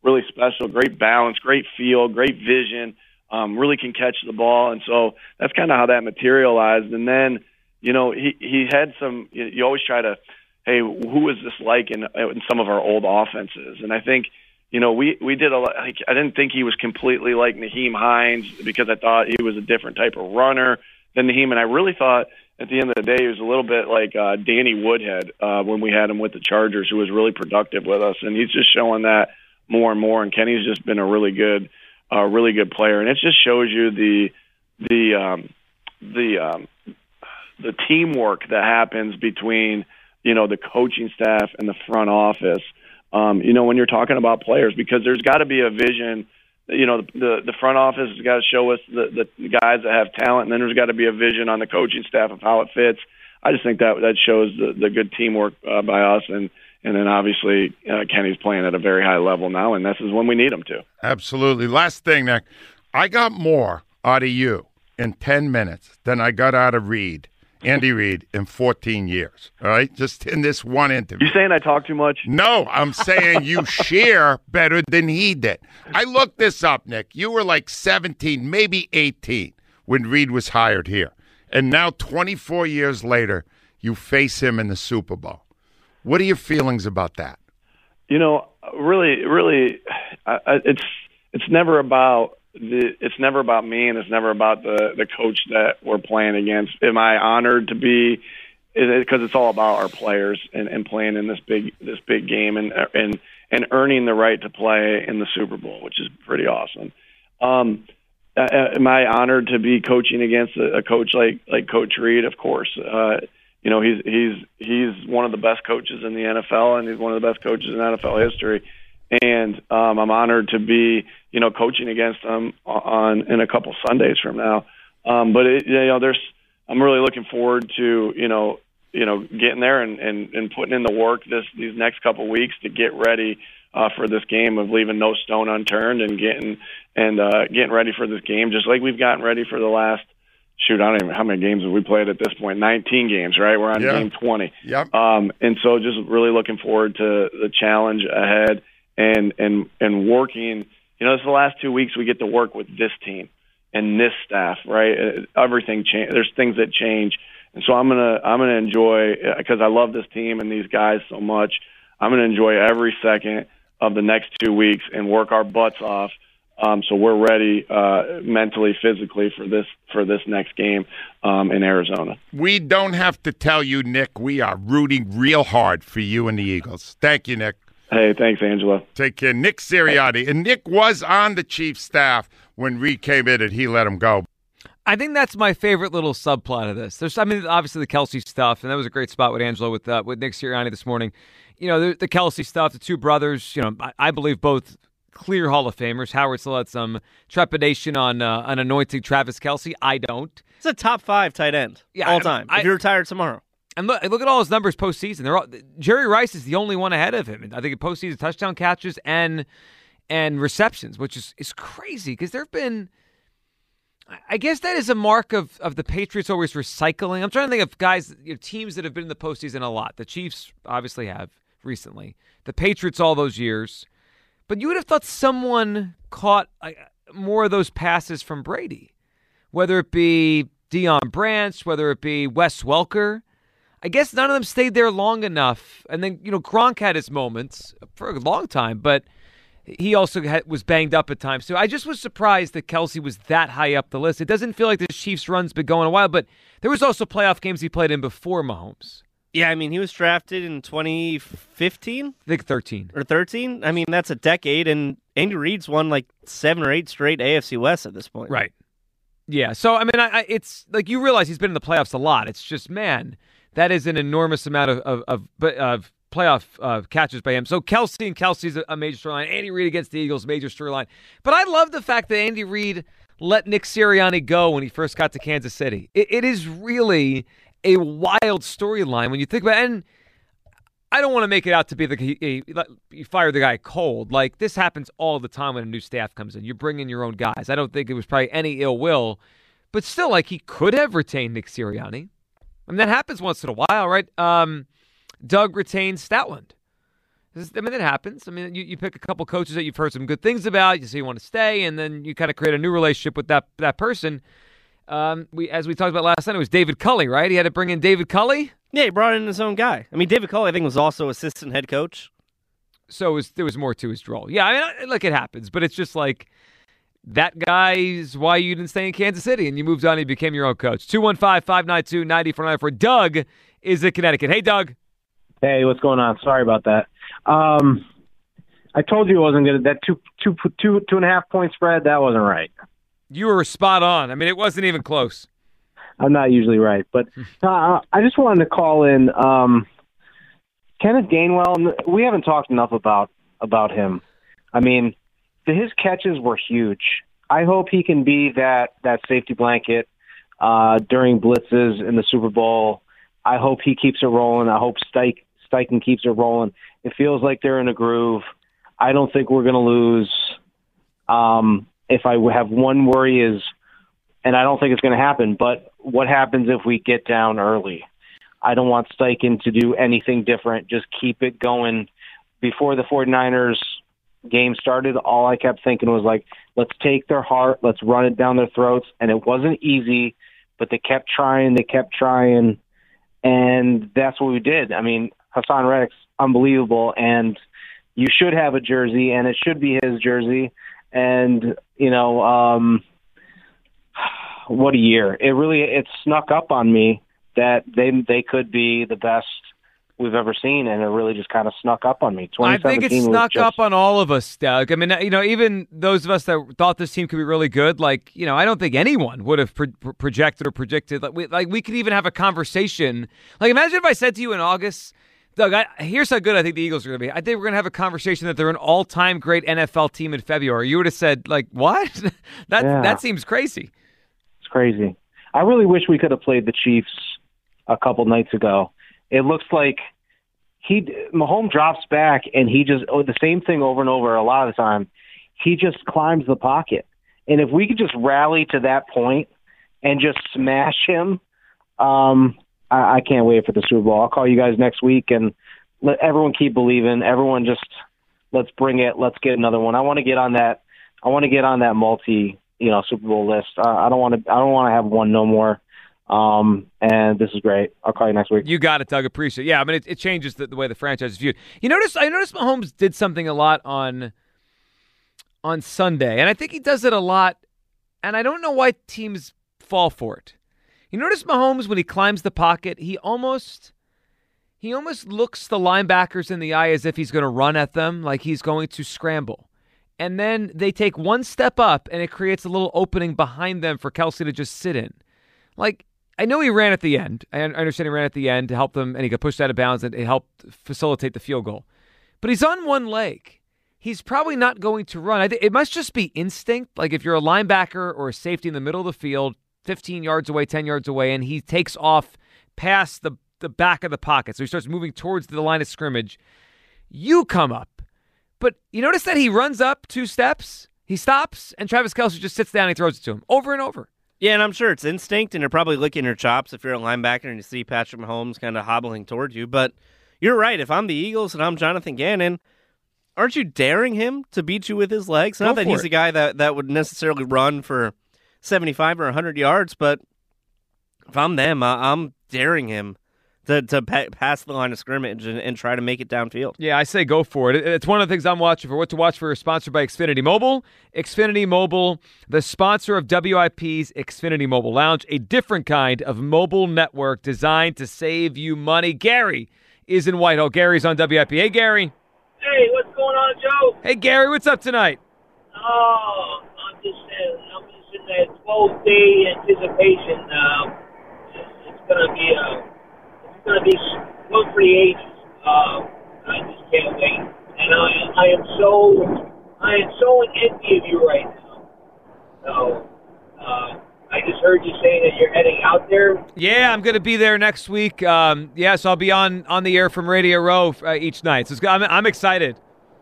really special. Great balance, great feel, great vision. Um, really can catch the ball, and so that's kind of how that materialized. And then, you know, he he had some. You, you always try to, hey, who is this like in, in some of our old offenses? And I think, you know, we we did a lot. Like, I didn't think he was completely like Nyheim Hines because I thought he was a different type of runner than Nyheim, and I really thought at the end of the day he was a little bit like uh, Danny Woodhead uh, when we had him with the Chargers, who was really productive with us, and he's just showing that more and more. And Kenny's just been a really good. A really good player, and it just shows you the the um, the um, the teamwork that happens between, you know, the coaching staff and the front office. Um, you know, when you're talking about players, because there's got to be a vision. You know, the the front office has got to show us the, the guys that have talent, and then there's got to be a vision on the coaching staff of how it fits. I just think that that shows the, the good teamwork uh, by us, and. And then obviously uh, Kenny's playing at a very high level now, and this is when we need him to. Absolutely. Last thing, Nick, I got more out of you in ten minutes than I got out of Reid, Andy Reid, in fourteen years. All right, just in this one interview. You saying I talk too much? No, I'm saying you share better than he did. I looked this up, Nick. You were like seventeen, maybe eighteen when Reid was hired here, and now twenty-four years later, you face him in the Super Bowl. What are your feelings about that? You know, really, really, I, I, it's it's never about the it's never about me, and it's never about the the coach that we're playing against. Am I honored to be? Because it's all about our players and, and playing in this big this big game and and and earning the right to play in the Super Bowl, which is pretty awesome. Um, am I honored to be coaching against a, a coach like like Coach Reid? Of course. Uh, You know, he's he's he's one of the best coaches in the N F L, and he's one of the best coaches in N F L history. And um, I'm honored to be, you know, coaching against him on in a couple Sundays from now. Um, but it, you know, there's I'm really looking forward to you know you know getting there and, and, and putting in the work this these next couple weeks to get ready uh, for this game, of leaving no stone unturned and getting and uh, getting ready for this game, just like we've gotten ready for the last. Shoot, I don't even know how many games have we played at this point. nineteen games, right? We're on yeah. game twenty. Yep. Um, and so just really looking forward to the challenge ahead and, and, and working. You know, it's the last two weeks we get to work with this team and this staff, right? Everything change. There's things that change. And so I'm going to I'm gonna enjoy, because I love this team and these guys so much, I'm going to enjoy every second of the next two weeks and work our butts off. Um, so we're ready uh, mentally, physically for this for this next game um, in Arizona. We don't have to tell you, Nick. We are rooting real hard for you and the Eagles. Thank you, Nick. Hey, thanks, Angelo. Take care. Nick Sirianni. And Nick was on the Chiefs staff when Reid came in and he let him go. I think that's my favorite little subplot of this. There's, I mean, obviously the Kelsey stuff, and that was a great spot with Angelo with uh, with Nick Sirianni this morning. You know, the, the Kelsey stuff, the two brothers. You know, I, I believe both. Clear Hall of Famers. Howard still had some trepidation on uh, an anointing Travis Kelce. I don't. It's a top five tight end yeah, all I, time. I, if you're retired tomorrow. And look, look at all his numbers postseason. They're all, Jerry Rice is the only one ahead of him. I think in postseason touchdown catches and and receptions, which is, is crazy because there have been. I guess that is a mark of, of the Patriots always recycling. I'm trying to think of guys, you know, teams that have been in the postseason a lot. The Chiefs obviously have recently. The Patriots all those years. But you would have thought someone caught uh, more of those passes from Brady, whether it be Deion Branch, whether it be Wes Welker. I guess none of them stayed there long enough. And then, you know, Gronk had his moments for a long time, but he also had, was banged up at times. So I just was surprised that Kelce was that high up the list. It doesn't feel like the Chiefs run's been going a while, but there was also playoff games he played in before Mahomes. Yeah, I mean, he was drafted in twenty fifteen? I think thirteen. Or thirteen? I mean, that's a decade, and Andy Reid's won like seven or eight straight A F C West at this point. Right. Yeah, so, I mean, I, I, it's like you realize he's been in the playoffs a lot. It's just, man, that is an enormous amount of of, of, of playoff uh, catches by him. So Kelce and Kelsey's a major storyline. Andy Reid against the Eagles, major storyline. But I love the fact that Andy Reid let Nick Sirianni go when he first got to Kansas City. It, it is really a wild storyline when you think about it. And I don't want to make it out to be like a, a, you fire the guy cold. Like, this happens all the time when a new staff comes in. You bring in your own guys. I don't think it was probably any ill will. But still, like, he could have retained Nick Sirianni. I mean, that happens once in a while, right? Um, Doug retains Stoutland. I mean, that happens. I mean, you, you pick a couple coaches that you've heard some good things about, you say you want to stay, and then you kind of create a new relationship with that that person. Um, we, as we talked about last night, it was David Culley, right? He had to bring in David Culley? Yeah, he brought in his own guy. I mean, David Culley, I think, was also assistant head coach. So it was, there was more to his role. Yeah, I mean, look, it happens, but it's just like that guy's why you didn't stay in Kansas City, and you moved on and you became your own coach. two one five, five nine two, nine four nine four. Doug is in Connecticut. Hey, Doug. Hey, what's going on? Sorry about that. Um, I told you it wasn't good. That two, two, two, two and a half point spread, that wasn't right. You were spot on. I mean, it wasn't even close. I'm not usually right, but uh, I just wanted to call in um, Kenneth Gainwell. We haven't talked enough about about him. I mean, his catches were huge. I hope he can be that that safety blanket uh, during blitzes in the Super Bowl. I hope he keeps it rolling. I hope Steich, Steichen keeps it rolling. It feels like they're in a groove. I don't think we're going to lose. Um, if I have one worry is, and I don't think it's going to happen, but what happens if we get down early? I don't want Steichen to do anything different. Just keep it going. Before the 49ers game started, all I kept thinking was like, let's take their heart, let's run it down their throats. And it wasn't easy, but they kept trying, they kept trying. And that's what we did. I mean, Hassan Reddick's unbelievable, and you should have a jersey, and it should be his jersey. And, you know, um, what a year. It really, it snuck up on me that they they could be the best we've ever seen, and it really just kind of snuck up on me. I think it snuck just... up on all of us, Doug. I mean, you know, even those of us that thought this team could be really good, like, you know, I don't think anyone would have pro- projected or predicted. Like we, like, we could even have a conversation. Like, imagine if I said to you in August, Doug, I, here's how good I think the Eagles are going to be. I think we're going to have a conversation that they're an all-time great N F L team in February. You would have said, like, what? that yeah. that seems crazy. It's crazy. I really wish we could have played the Chiefs a couple nights ago. It looks like he Mahomes drops back, and he just oh, the same thing over and over a lot of the time. He just climbs the pocket. And if we could just rally to that point and just smash him, um, I, I can't wait for the Super Bowl. I'll call you guys next week, and let everyone keep believing. Everyone just let's bring it. Let's get another one. I want to get on that. I want to get on that multi, you know, Super Bowl list. Uh, I don't want to. I don't want to have one no more. Um, and this is great. I'll call you next week. You got it, Doug. Appreciate it. Yeah, I mean, it, it changes the, the way the franchise is viewed. You notice, I noticed Mahomes did something a lot on on Sunday, and I think he does it a lot, and I don't know why teams fall for it. You notice Mahomes, when he climbs the pocket, he almost he almost looks the linebackers in the eye as if he's going to run at them, like he's going to scramble. And then they take one step up, and it creates a little opening behind them for Kelsey to just sit in. Like, I know he ran at the end. I understand he ran at the end to help them, and he got pushed out of bounds, and it helped facilitate the field goal. But he's on one leg. He's probably not going to run. I think it must just be instinct. Like if you're a linebacker or a safety in the middle of the field, fifteen yards away, ten yards away, and he takes off past the, the back of the pocket, so he starts moving towards the line of scrimmage, you come up. But you notice that he runs up two steps, he stops, and Travis Kelce just sits down and he throws it to him over and over. Yeah, and I'm sure it's instinct, and you're probably licking your chops if you're a linebacker and you see Patrick Mahomes kind of hobbling towards you. But you're right. If I'm the Eagles and I'm Jonathan Gannon, aren't you daring him to beat you with his legs? Not that he's a guy that, that would necessarily run for seventy-five or one hundred yards, but if I'm them, I'm daring him to, to pa- pass the line of scrimmage and, and try to make it downfield. Yeah, I say go for it. It's one of the things I'm watching for. What to watch for is sponsored by Xfinity Mobile. Xfinity Mobile, the sponsor of W I P's Xfinity Mobile Lounge, a different kind of mobile network designed to save you money. Gary is in Whitehall. Gary's on W I P. Hey, Gary. Hey, what's going on, Joe? Hey, Gary, what's up tonight? Oh, I'm just uh, I'm just in that twelve-day anticipation. Uh, it's going to be a It's going to be one for the ages. Uh, I just can't wait, and I, I am so, I am so in envy of you right now. So, uh, I just heard you saying that you're heading out there. Yeah, I'm going to be there next week. Um, yes, yeah, so I'll be on, on the air from Radio Row uh, each night. So it's, I'm, I'm excited.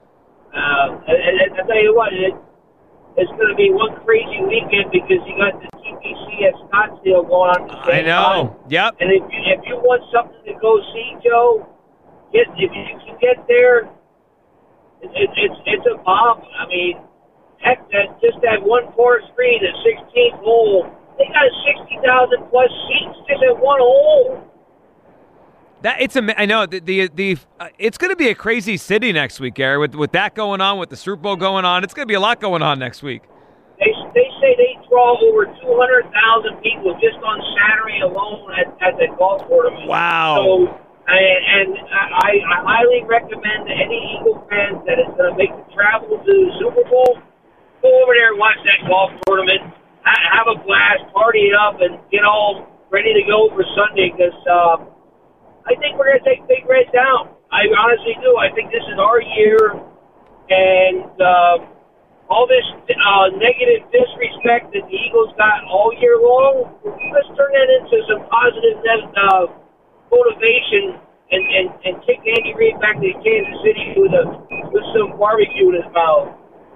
Uh, and, and I'll tell you what, it, it's going to be one crazy weekend because you got the T P C at Scottsdale going on at the same I know. time. Yep. And if you, if you want something to go see, Joe, get, if you can get there, it, it, it's it's a bomb. I mean, heck, that just that one four three, the sixteenth hole, they got sixty thousand plus seats just at one hole. That it's a I know the the, the uh, it's going to be a crazy city next week, Gary. With with that going on, with the Super Bowl going on, it's going to be a lot going on next week. They they say they draw over two hundred thousand people just on Saturday alone at, at the golf tournament. Wow. So, and, and I, I highly recommend to any Eagle fans that is going to make the travel to the Super Bowl, go over there and watch that golf tournament, ha- have a blast, party it up, and get all ready to go for Sunday because uh, I think we're going to take Big Red down. I honestly do. I think this is our year, and uh, all this uh, negative disrespect that the Eagles got all year long, let's turn that into some positive uh, motivation and, and, and take Andy Reid back to Kansas City with a with some barbecue in his mouth.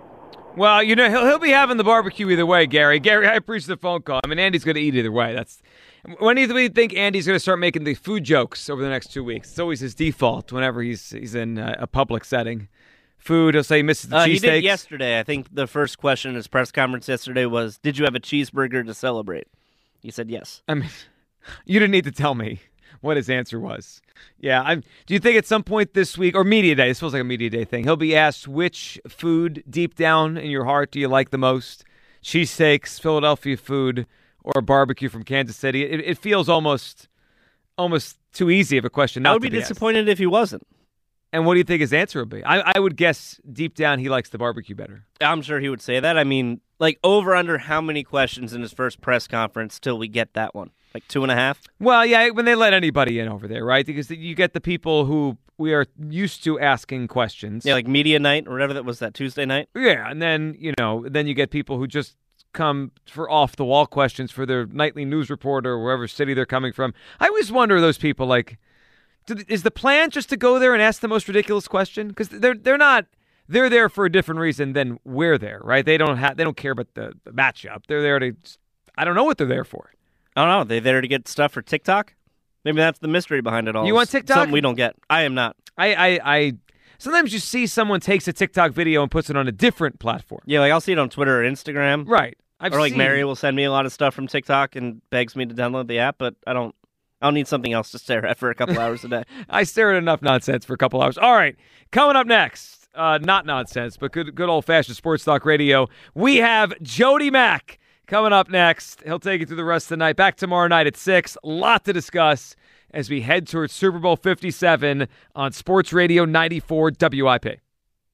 Well, you know, he'll he'll be having the barbecue either way, Gary. Gary, I appreciate the phone call. I mean, Andy's going to eat either way. That's when do you think Andy's going to start making the food jokes over the next two weeks? It's always his default whenever he's he's in uh, a public setting. Food, he'll say he misses the uh, cheesesteaks. He did yesterday. I think the first question in his press conference yesterday was, did you have a cheeseburger to celebrate? He said yes. I mean, you didn't need to tell me what his answer was. Yeah, I'm, do you think at some point this week, or media day, this feels like a media day thing, he'll be asked which food deep down in your heart do you like the most? Cheesesteaks, Philadelphia food, or barbecue from Kansas City? It, it feels almost almost too easy of a question not I would to be be disappointed asked. if he wasn't. And what do you think his answer would be? I, I would guess deep down he likes the barbecue better. I'm sure he would say that. I mean, like over under how many questions in his first press conference till we get that one? Like two and a half? Well, yeah, when they let anybody in over there, right? Because you get the people who we are used to asking questions. Yeah, like media night or whatever that was, that Tuesday night? Yeah, and then, you know, then you get people who just come for off-the-wall questions for their nightly news reporter or wherever city they're coming from. I always wonder, those people, like, do, is the plan just to go there and ask the most ridiculous question? Because they're they're not they're there for a different reason than we're there, right? They don't have they don't care about the, the matchup. They're there to I don't know what they're there for. I don't know. They're there to get stuff for TikTok? Maybe that's the mystery behind it all. You want TikTok? Something we don't get. I am not. I, I, I sometimes you see someone takes a TikTok video and puts it on a different platform. Yeah, like I'll see it on Twitter or Instagram. Right. I've or like seen Mary will send me a lot of stuff from TikTok and begs me to download the app, but I don't I don't need something else to stare at for a couple hours a day. I stare at enough nonsense for a couple hours. All right, coming up next, uh, not nonsense, but good, good old-fashioned sports talk radio. We have Jody Mack coming up next. He'll take you through the rest of the night. Back tomorrow night at six. A lot to discuss as we head towards Super Bowl fifty-seven on Sports Radio ninety-four W I P.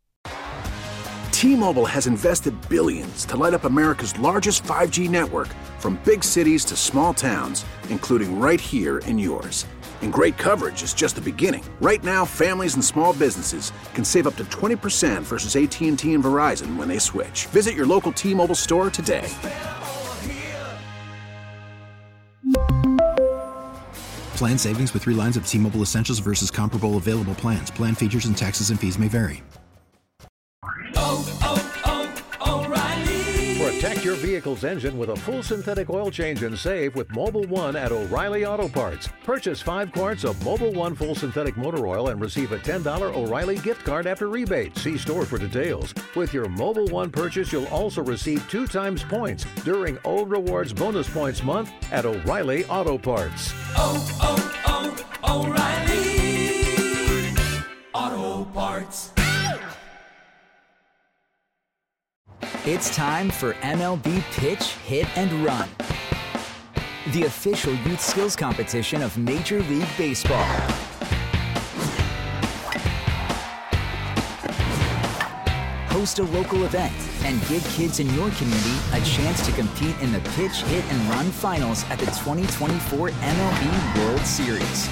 T-Mobile has invested billions to light up America's largest five G network, from big cities to small towns, including right here in yours. And great coverage is just the beginning. Right now, families and small businesses can save up to twenty percent versus A T and T and Verizon when they switch. Visit your local T-Mobile store today. Plan savings with three lines of T-Mobile Essentials versus comparable available plans. Plan features and taxes and fees may vary. Protect your vehicle's engine with a full synthetic oil change and save with Mobil one at O'Reilly Auto Parts. Purchase five quarts of Mobil one full synthetic motor oil and receive a ten dollars O'Reilly gift card after rebate. See store for details. With your Mobil one purchase, you'll also receive two times points during O Rewards Bonus Points Month at O'Reilly Auto Parts. Oh, oh, oh, O'Reilly Auto Parts. It's time for M L B Pitch, Hit, and Run, the official youth skills competition of Major League Baseball. Host a local event and give kids in your community a chance to compete in the Pitch, Hit, and Run finals at the twenty twenty-four M L B World Series.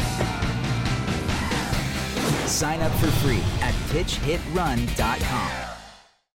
Sign up for free at pitch hit run dot com.